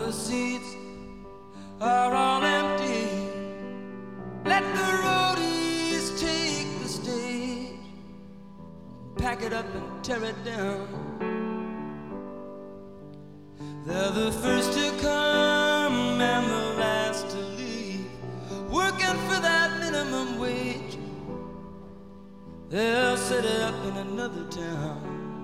the seats are all empty. Let the roadies take the stage, pack it up and tear it down. They're the first to come and the last to leave, working for that minimum wage. They'll set it up in another town.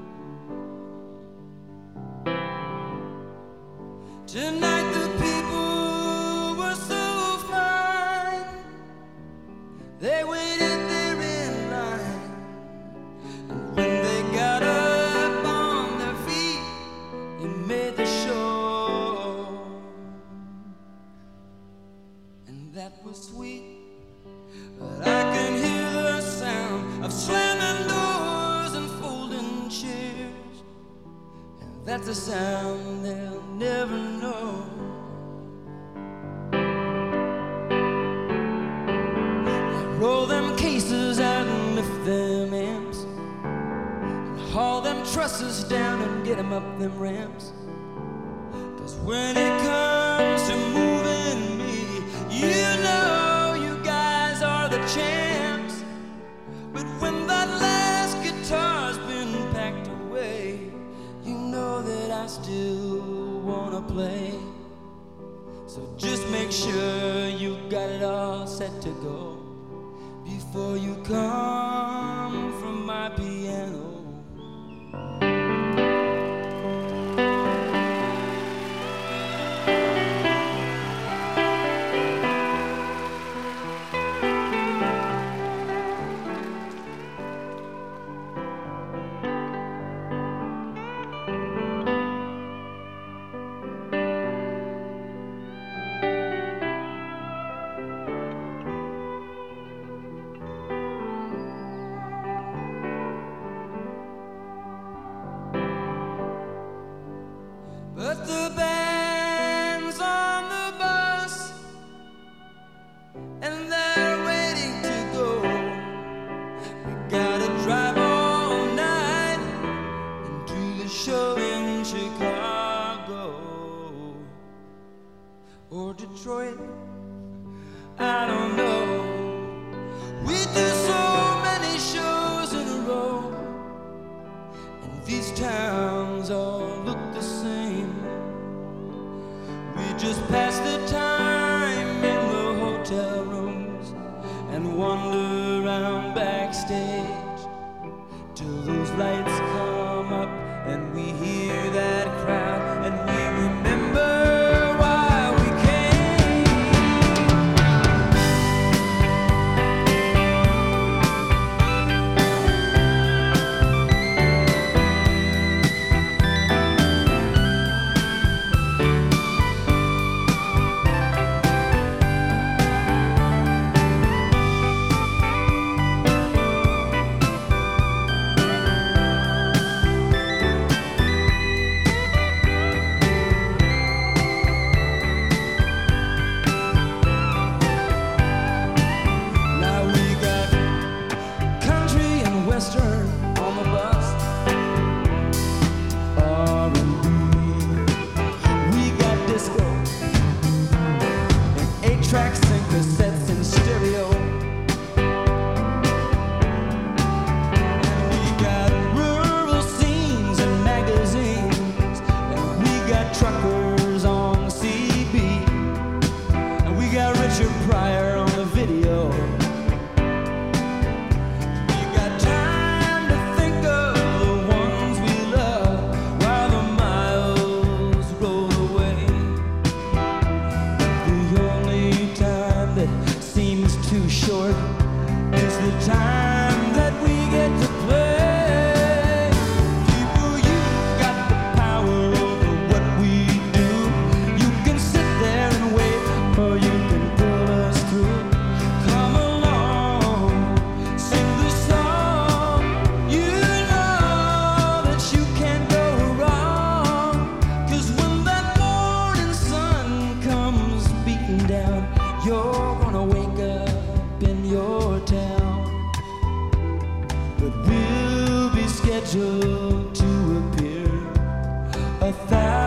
Tonight the people were so fine, they waited there in line, and when they got up on their feet, they made the show. And that was sweet, but I can hear the sound of slamming doors and folding chairs, and that's a sound they'll never know. Roll them cases out and lift them amps, and haul them trusses down and get them up them ramps. 'Cause when it comes to moving me, you know you guys are the champs. But when that last guitar's been packed away, you know that I still wanna play. So just make sure you got it all set to go before you come from my piano. But the band's on the bus, and they're waiting to go. We gotta drive all night and do the show in Chicago or Detroit, I don't know. We do so many shows in a row, and these towns all look the same. We just pass the time in the hotel rooms and wander around backstage till those lights come up and we hear that crowd and we remember why we Western on the bus, R&B. We got disco and 8-tracks and cassettes in stereo. And we got rural scenes and magazines, and we got truckers on the CB, and we got Richard Pryor on the video. Too short is the time that we get to play. People, you've got the power over what we do. You can sit there and wait, or you can pull us through. Come along, sing the song. You know that you can't go wrong. 'Cause when that morning sun comes beating down, you're gonna wake up in your town, but we'll be scheduled to appear 1,000